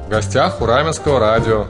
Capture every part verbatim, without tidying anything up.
В гостях у Раменского радио.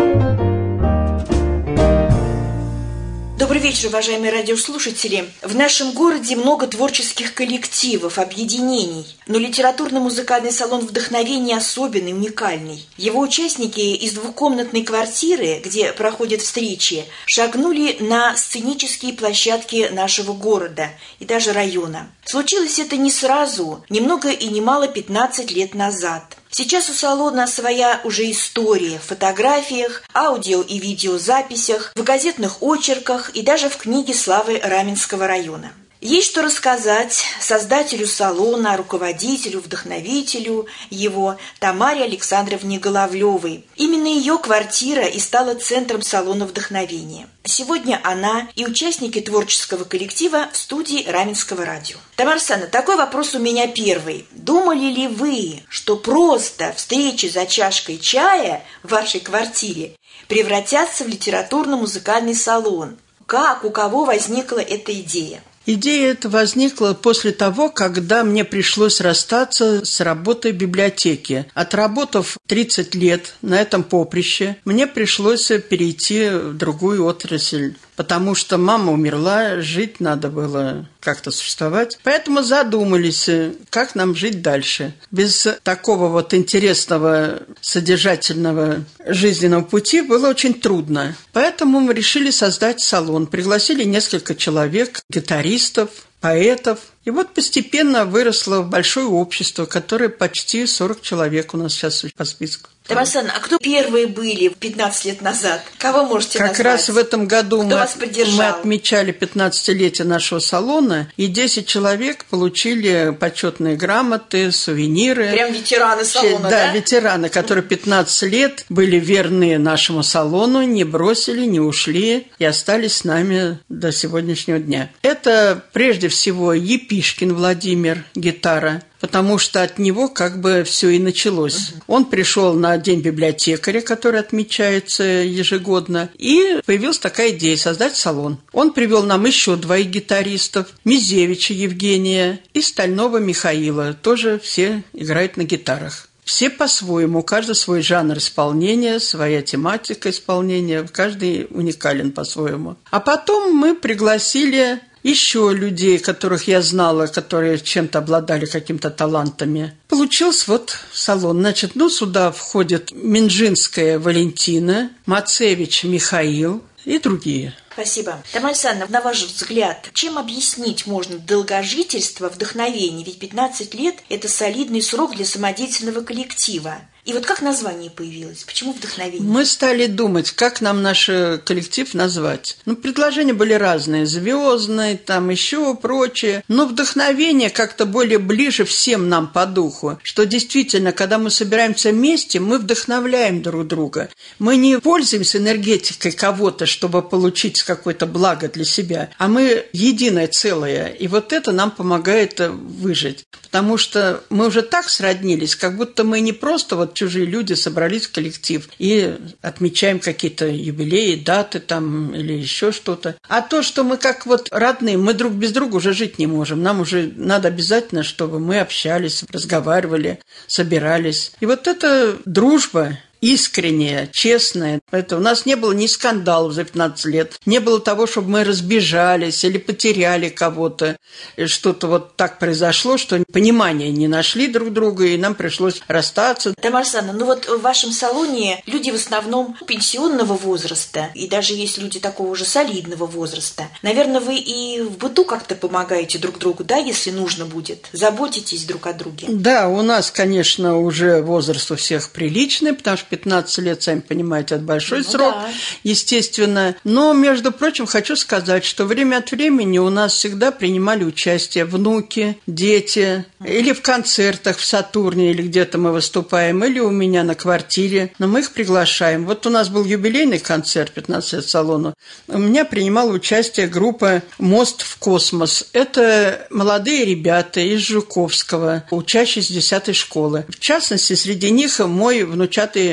Добрый вечер, уважаемые радиослушатели. В нашем городе много творческих коллективов, объединений, но литературно-музыкальный салон «Вдохновение» особенный, уникальный. Его участники из двухкомнатной квартиры, где проходят встречи, шагнули на сценические площадки нашего города и даже района. Случилось это не сразу, ни много и ни мало пятнадцать лет назад. Сейчас у салона своя уже история в фотографиях, аудио- и видеозаписях, в газетных очерках и даже в книге славы Раменского района. Есть что рассказать создателю салона, руководителю, вдохновителю его Тамаре Александровне Головлевой. Именно ее квартира и стала центром салона «Вдохновение». Сегодня она и участники творческого коллектива в студии Раменского радио. Тамара Александровна, такой вопрос у меня первый. Думали ли вы, что просто встречи за чашкой чая в вашей квартире превратятся в литературно-музыкальный салон? Как, у кого возникла эта идея? Идея эта возникла после того, когда мне пришлось расстаться с работой в библиотеке. Отработав тридцать лет на этом поприще, мне пришлось перейти в другую отрасль, потому что мама умерла, жить надо было, как-то существовать. Поэтому задумались, как нам жить дальше. Без такого вот интересного, содержательного жизненного пути было очень трудно. Поэтому мы решили создать салон. Пригласили несколько человек, гитаристов, поэтов. И вот постепенно выросло большое общество, которое почти сорок человек у нас сейчас по списку. Тамара Александровна, а кто первые были пятнадцать лет назад? Кого можете как назвать? Как раз в этом году мы, мы отмечали пятнадцатилетие нашего салона, и десять человек получили почетные грамоты, сувениры. Прям ветераны салона, да? Да, ветераны, которые пятнадцать лет были верны нашему салону, не бросили, не ушли и остались с нами до сегодняшнего дня. Это прежде всего Епишкин Владимир, гитара, потому что от него как бы все и началось. Uh-huh. Он пришел на День библиотекаря, который отмечается ежегодно, и появилась такая идея создать салон. Он привел нам еще двоих гитаристов, Мизевича Евгения и Стального Михаила, тоже все играют на гитарах. Все по-своему, каждый свой жанр исполнения, своя тематика исполнения, каждый уникален по-своему. А потом мы пригласили еще людей, которых я знала, которые чем-то обладали какими-то талантами. Получился вот салон. Значит, ну, сюда входят Минжинская Валентина, Мацевич Михаил и другие. Спасибо. Тамара Александровна, на ваш взгляд, чем объяснить можно долгожительство вдохновения? Ведь пятнадцать лет – это солидный срок для самодеятельного коллектива. И вот как название появилось? Почему «Вдохновение»? Мы стали думать, как нам наш коллектив назвать. Ну, предложения были разные. «Звездный», там еще прочее. Но «Вдохновение» как-то более ближе всем нам по духу. Что действительно, когда мы собираемся вместе, мы вдохновляем друг друга. Мы не пользуемся энергетикой кого-то, чтобы получить какое-то благо для себя, а мы единое целое. И вот это нам помогает выжить. Потому что мы уже так сроднились, как будто мы не просто вот чужие люди собрались в коллектив и отмечаем какие-то юбилеи, даты там или еще что-то. А то, что мы как вот родные, мы друг без друга уже жить не можем. Нам уже надо обязательно, чтобы мы общались, разговаривали, собирались. И вот эта дружба искренняя, честная. Это у нас не было ни скандалов за пятнадцать лет, не было того, чтобы мы разбежались или потеряли кого-то. И что-то вот так произошло, что понимания не нашли друг друга, и нам пришлось расстаться. Тамара Александровна, ну вот в вашем салоне люди в основном пенсионного возраста, и даже есть люди такого же солидного возраста. Наверное, вы и в быту как-то помогаете друг другу, да, если нужно будет? Заботитесь друг о друге? Да, у нас, конечно, уже возраст у всех приличный, потому что пятнадцать лет, сами понимаете, это большой ну, срок, да. Естественно. Но, между прочим, хочу сказать, что время от времени у нас всегда принимали участие внуки, дети, mm-hmm. или в концертах в Сатурне, или где-то мы выступаем, или у меня на квартире, но мы их приглашаем. Вот у нас был юбилейный концерт пятнадцать лет салону. У меня принимала участие группа «Мост в космос». Это молодые ребята из Жуковского, учащиеся десятой школы. В частности, среди них мой внучатый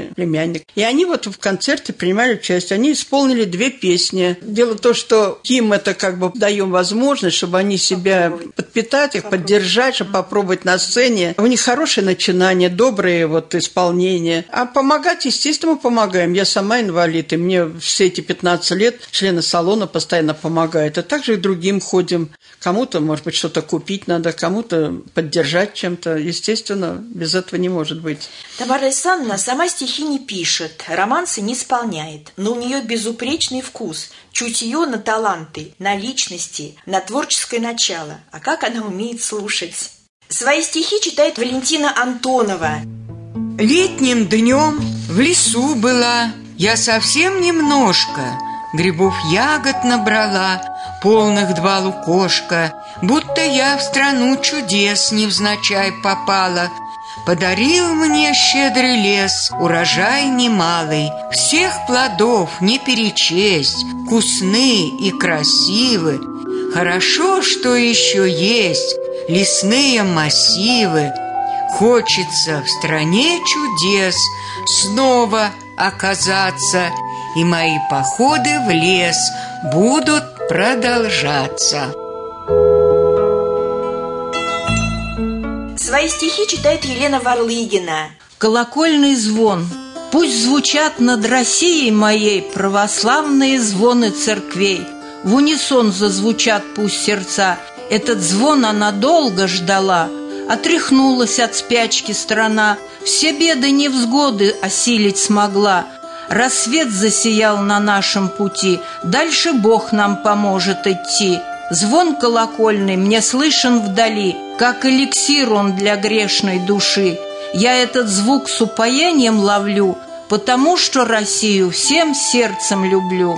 мой племянник. И они вот в концерте принимали участие. Они исполнили две песни. Дело в том, что им это как бы даем возможность, чтобы они себя попробовать. подпитать, их попробовать. поддержать, чтобы попробовать на сцене. У них хорошее начинание, добрые вот исполнения. А помогать, естественно, мы помогаем. Я сама инвалид, и мне все эти пятнадцать лет члены салона постоянно помогают. А также и другим ходим. Кому-то, может быть, что-то купить надо, кому-то поддержать чем-то. Естественно, без этого не может быть. Тамара Александровна сама стихи не пишет, романсы не исполняет, но у нее безупречный вкус, чутье на таланты, на личности, на творческое начало. А как она умеет слушать? Свои стихи читает Валентина Антонова. Летним днем в лесу была, я совсем немножко грибов ягод набрала, полных два лукошка, будто я в страну чудес невзначай попала. Подарил мне щедрый лес урожай немалый, всех плодов не перечесть, вкусны и красивы. Хорошо, что еще есть лесные массивы. Хочется в стране чудес снова оказаться, и мои походы в лес будут продолжаться. Свои стихи читает Елена Варлыгина. Колокольный звон. Пусть звучат над Россией моей православные звоны церквей. В унисон зазвучат пусть сердца. Этот звон она долго ждала. Отряхнулась от спячки страна, все беды невзгоды осилить смогла. Рассвет засиял на нашем пути, дальше Бог нам поможет идти. Звон колокольный мне слышен вдали, как эликсир он для грешной души. Я этот звук с упоением ловлю, потому что Россию всем сердцем люблю.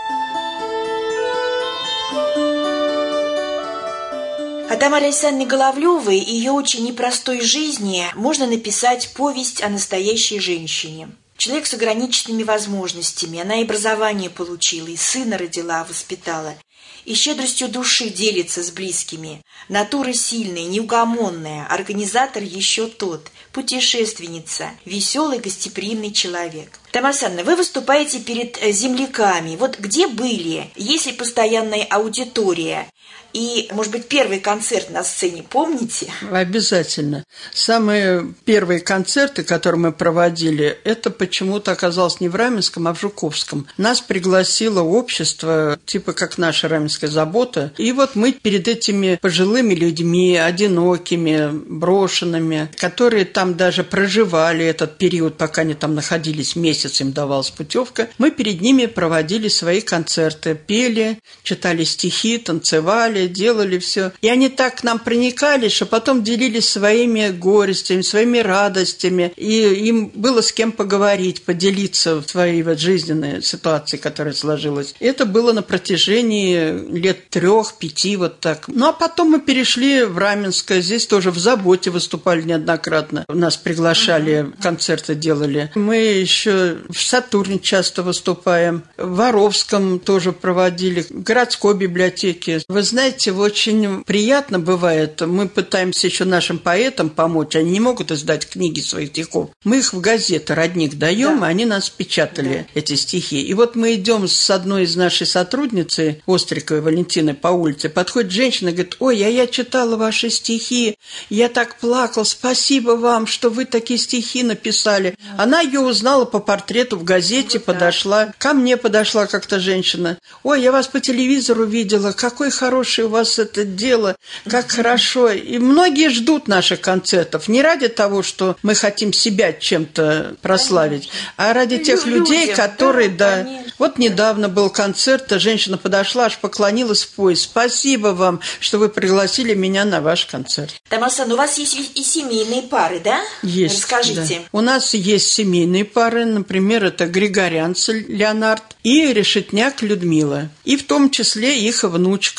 О Тамаре Александровне Головлевой и ее очень непростой жизни можно написать повесть о настоящей женщине. Человек с ограниченными возможностями, она и образование получила, и сына родила, воспитала, и щедростью души делится с близкими. Натура сильная, неугомонная, организатор еще тот, путешественница, веселый, гостеприимный человек. Тамара Александровна, вы выступаете перед земляками. Вот где были, есть ли постоянная аудитория? И, может быть, первый концерт на сцене помните? Обязательно. Самые первые концерты, которые мы проводили, это почему-то оказалось не в Раменском, а в Жуковском. Нас пригласило общество, типа как наша Раменская забота. И вот мы перед этими пожилыми людьми, одинокими, брошенными, которые там даже проживали этот период, пока они там находились, месяц им давалась путевка, мы перед ними проводили свои концерты, пели, читали стихи, танцевали, делали все. И они так к нам проникали, что потом делились своими горестями, своими радостями. И им было с кем поговорить, поделиться в своей вот жизненной ситуации, которая сложилась. И это было на протяжении лет трех-пяти, вот так. Ну, а потом мы перешли в Раменское. Здесь тоже в Заботе выступали неоднократно. Нас приглашали, концерты делали. Мы еще в Сатурне часто выступаем. В Воровском тоже проводили. В городской библиотеке. Вы знаете, очень приятно бывает. Мы пытаемся еще нашим поэтам помочь. Они не могут издать книги своих стихов. Мы их в газеты «Родник» даем, да. И они нас печатали, да. Эти стихи. И вот мы идем с одной из нашей сотрудницы, Остриковой Валентины, по улице. Подходит женщина и говорит: ой, а я читала ваши стихи, я так плакал, спасибо вам, что вы такие стихи написали. Да. Она ее узнала по портрету в газете, вот подошла. Так. Ко мне подошла как-то женщина. Ой, я вас по телевизору видела, какой хороший у вас это дело, как хорошо. И многие ждут наших концертов не ради того, что мы хотим себя чем-то прославить, а ради тех людей, которые, да, вот недавно был концерт, женщина подошла, аж поклонилась в пояс. Спасибо вам, что вы пригласили меня на ваш концерт. Тамара Александровна, у вас есть и семейные пары, да? Есть. Расскажите. Да. У нас есть семейные пары, например, это Григорянц Леонард и Решетняк Людмила. И в том числе их внучка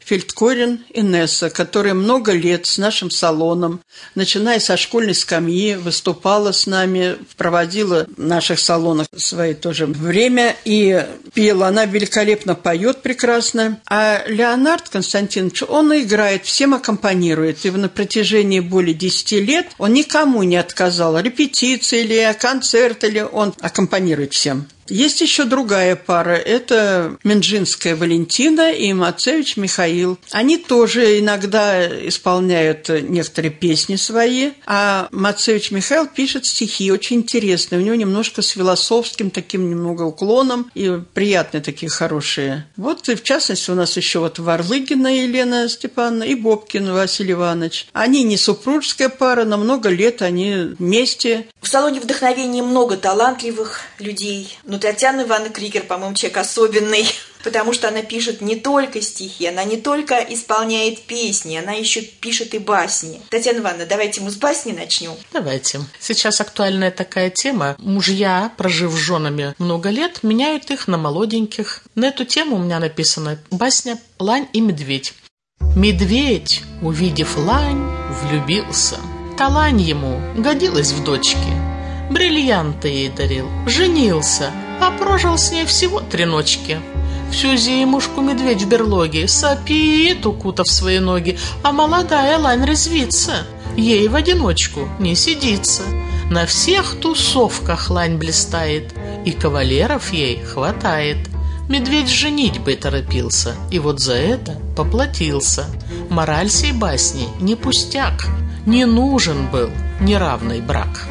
Фельдкорен Инесса, которая много лет с нашим салоном, начиная со школьной скамьи, выступала с нами, проводила в наших салонах свои тоже время и пела. Она великолепно поет прекрасно. А Леонард Константинович, он играет, всем аккомпанирует. И на протяжении более десяти лет он никому не отказал. Репетиции или концерт, или он аккомпанирует всем. Есть еще другая пара, это Минжинская Валентина и Мацевич Михаил. Они тоже иногда исполняют некоторые песни свои, а Мацевич Михаил пишет стихи очень интересные, у него немножко с философским таким немного уклоном и приятные такие хорошие. Вот и в частности у нас еще вот Варлыгина Елена Степановна и Бобкин Василий Иванович. Они не супружеская пара, но много лет они вместе. В салоне вдохновения много талантливых людей. Но Татьяна Ивановна Кригер, по-моему, человек особенный, потому что она пишет не только стихи, она не только исполняет песни, она еще пишет и басни. Татьяна Ивановна, давайте мы с басни начнем. Давайте. Сейчас актуальная такая тема. Мужья, прожив с женами много лет, меняют их на молоденьких. На эту тему у меня написана басня «Лань и медведь». Медведь, увидев лань, влюбился. Та лань ему годилась в дочке. Бриллианты ей дарил, женился, а прожил с ней всего три ночки. Всю зимушку медведь в берлоге сопит, укутав свои ноги, а молодая лань резвится, ей в одиночку не сидится. На всех тусовках лань блистает, и кавалеров ей хватает. Медведь женитьбой торопился, и вот за это поплатился. Мораль сей басни не пустяк, не нужен был неравный брак.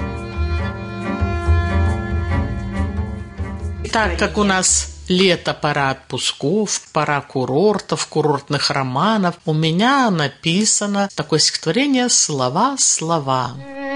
Так как у нас лето, пора отпусков, пора курортов, курортных романов, у меня написано такое стихотворение «Слова, слова».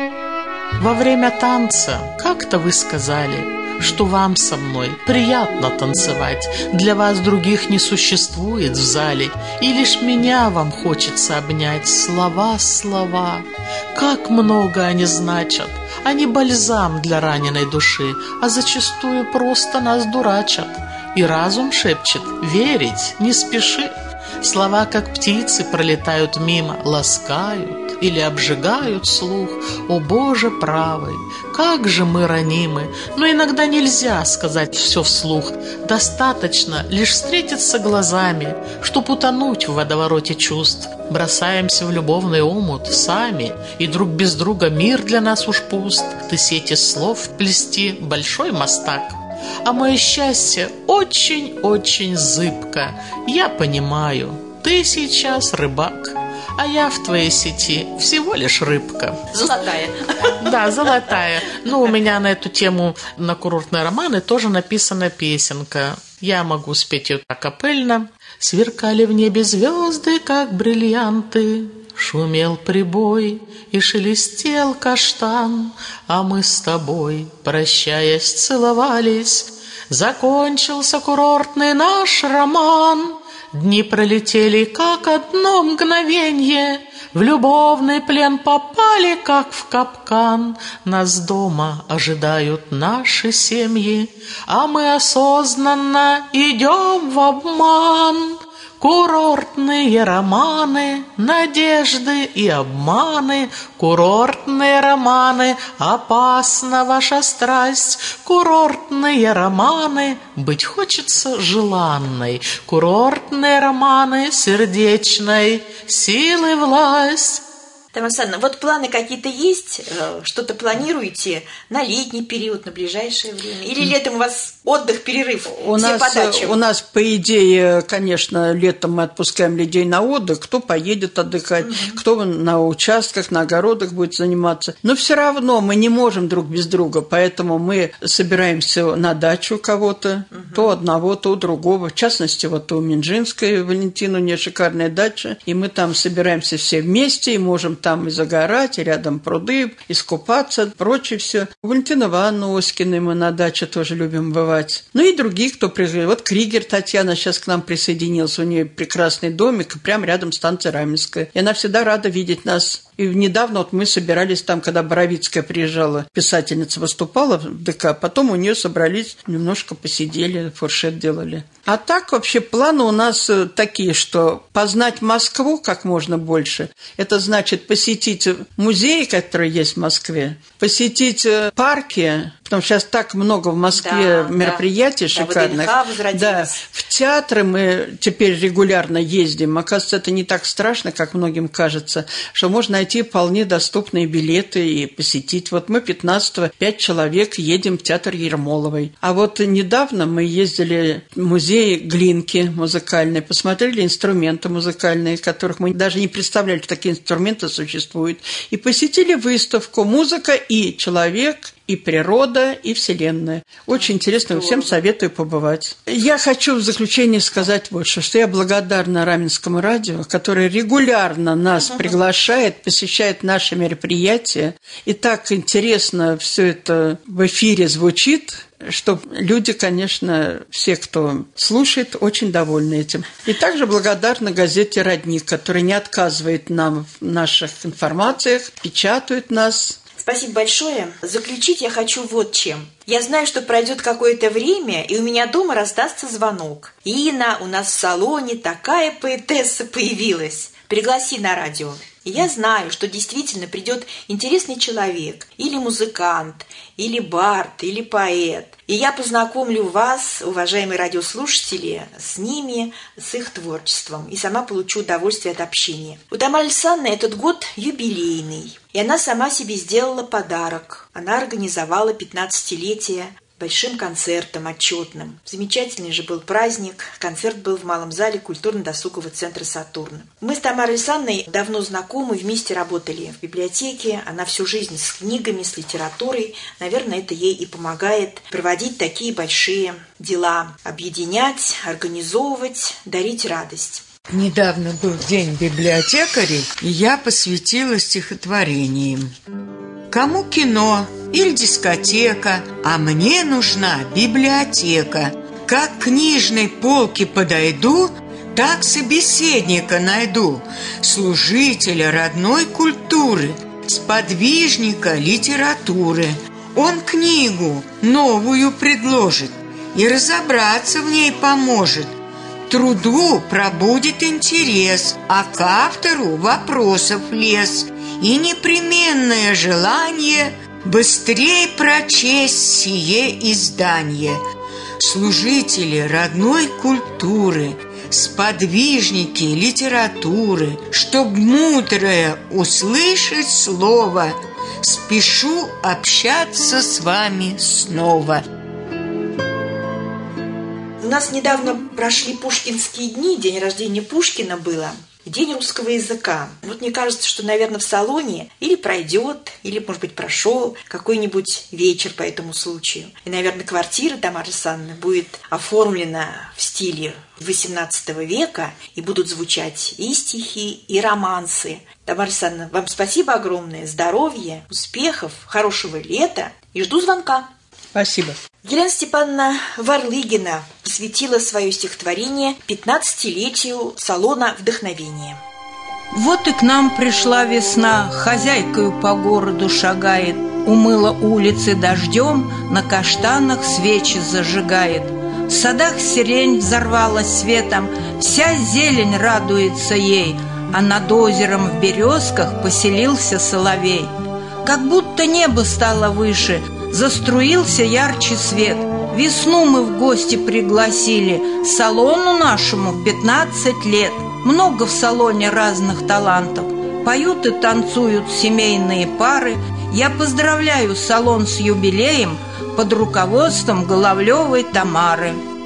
Во время танца как-то вы сказали, что вам со мной приятно танцевать, для вас других не существует в зале, и лишь меня вам хочется обнять. Слова, слова, как много они значат, они бальзам для раненой души, а зачастую просто нас дурачат. И разум шепчет: верить не спеши. Слова, как птицы, пролетают мимо, ласкают или обжигают слух. О, Боже правый, как же мы ранимы! Но иногда нельзя сказать все вслух. Достаточно лишь встретиться глазами, чтоб утонуть в водовороте чувств. Бросаемся в любовный омут сами, и друг без друга мир для нас уж пуст. Ты сети слов плести большой мастак, а мое счастье очень-очень зыбко. Я понимаю, ты сейчас рыбак, а я в твоей сети всего лишь рыбка. Золотая. Да, золотая. Ну, у меня на эту тему, на курортные романы, тоже написана песенка. Я могу спеть ее акапельно. Сверкали в небе звезды, как бриллианты, шумел прибой и шелестел каштан, а мы с тобой, прощаясь, целовались. Закончился курортный наш роман. Дни пролетели, как одно мгновенье, в любовный плен попали, как в капкан. Нас дома ожидают наши семьи, а мы осознанно идем в обман. Курортные романы, надежды и обманы. Курортные романы, опасна ваша страсть. Курортные романы, быть хочется желанной. Курортные романы, сердечной силы власть. Тамара Александровна, вот планы какие-то есть? Что-то планируете на летний период, на ближайшее время? Или летом у вас отдых, перерыв, у все нас, по дачам? У нас, по идее, конечно, летом мы отпускаем людей на отдых. Кто поедет отдыхать, угу. кто на участках, на огородах будет заниматься. Но все равно мы не можем друг без друга, поэтому мы собираемся на дачу кого-то, угу. то одного, то другого. В частности, вот у Минжинской Валентины у нее шикарная дача, и мы там собираемся все вместе и можем там и загорать, и рядом пруды, искупаться, прочее все. У Валентины Ивановны Оськиной мы на даче тоже любим бывать. Ну и другие, кто приезжает. Вот Кригер Татьяна сейчас к нам присоединилась. У нее прекрасный домик прямо рядом с станцией Раменская. И она всегда рада видеть нас. И недавно вот мы собирались там, когда Боровицкая приезжала, писательница выступала в ДК, потом у нее собрались, немножко посидели, фуршет делали. А так вообще планы у нас такие, что познать Москву как можно больше. Это значит посетить музеи, которые есть в Москве, посетить парки, потому что сейчас так много в Москве да, мероприятий да. шикарных. Да, да, в театры мы теперь регулярно ездим. Оказывается, это не так страшно, как многим кажется, что можно найти вполне доступные билеты и посетить. Вот мы пятнадцатого пять человек едем в театр Ермоловой. А вот недавно мы ездили в музей Глинки музыкальные, посмотрели инструменты музыкальные, которых мы даже не представляли, что такие инструменты существуют, и посетили выставку «Музыка и человек, и природа, и вселенная». Очень интересно, всем советую побывать. Я хочу в заключение сказать вот что, что я благодарна Раменскому радио, которое регулярно нас приглашает, посещает наши мероприятия, и так интересно все это в эфире звучит, что люди, конечно, все, кто слушает, очень довольны этим. И также благодарна газете «Родник», которая не отказывает нам в наших информациях, печатает нас. Спасибо большое. Заключить я хочу вот чем. Я знаю, что пройдет какое-то время, и у меня дома раздастся звонок. «Инна, у нас в салоне такая поэтесса появилась. Пригласи на радио». И я знаю, что действительно придет интересный человек, или музыкант, или бард, или поэт. И я познакомлю вас, уважаемые радиослушатели, с ними, с их творчеством, и сама получу удовольствие от общения. У Тамары Александровны этот год юбилейный, и она сама себе сделала подарок. Она организовала пятнадцатилетие большим концертом отчетным. Замечательный же был праздник. Концерт был в Малом зале культурно-досугового центра «Сатурн». Мы с Тамарой Александровной давно знакомы, вместе работали в библиотеке. Она всю жизнь с книгами, с литературой. Наверное, это ей и помогает проводить такие большие дела. Объединять, организовывать, дарить радость. Недавно был день библиотекарей, и я посвятила стихотворениям. Кому кино или дискотека, а мне нужна библиотека. Как к книжной полке подойду, так собеседника найду, служителя родной культуры, сподвижника литературы. Он книгу новую предложит и разобраться в ней поможет. Труду пробудит интерес, а к автору вопросов лез, и непременное желание быстрее прочесть сие издание. Служители родной культуры, сподвижники литературы, чтоб мудрое услышать слово, спешу общаться с вами снова. У нас недавно прошли пушкинские дни, день рождения Пушкина было. День русского языка. Вот мне кажется, что, наверное, в салоне или пройдет, или, может быть, прошел какой-нибудь вечер по этому случаю. И, наверное, квартира Тамары Александровны будет оформлена в стиле восемнадцатого века, и будут звучать и стихи, и романсы. Тамара Александровна, вам спасибо огромное, здоровья, успехов, хорошего лета, и жду звонка. Спасибо. Елена Степановна Варлыгина посвятила свое стихотворение пятнадцатилетию салона вдохновения. Вот и к нам пришла весна, хозяйкою по городу шагает, умыла улицы дождем, на каштанах свечи зажигает. В садах сирень взорвалась светом, вся зелень радуется ей, а над озером в березках поселился соловей. Как будто небо стало выше, заструился ярче свет. Весну мы в гости пригласили, салону нашему пятнадцать лет. Много в салоне разных талантов, поют и танцуют семейные пары. Я поздравляю салон с юбилеем под руководством Головлевой Тамары.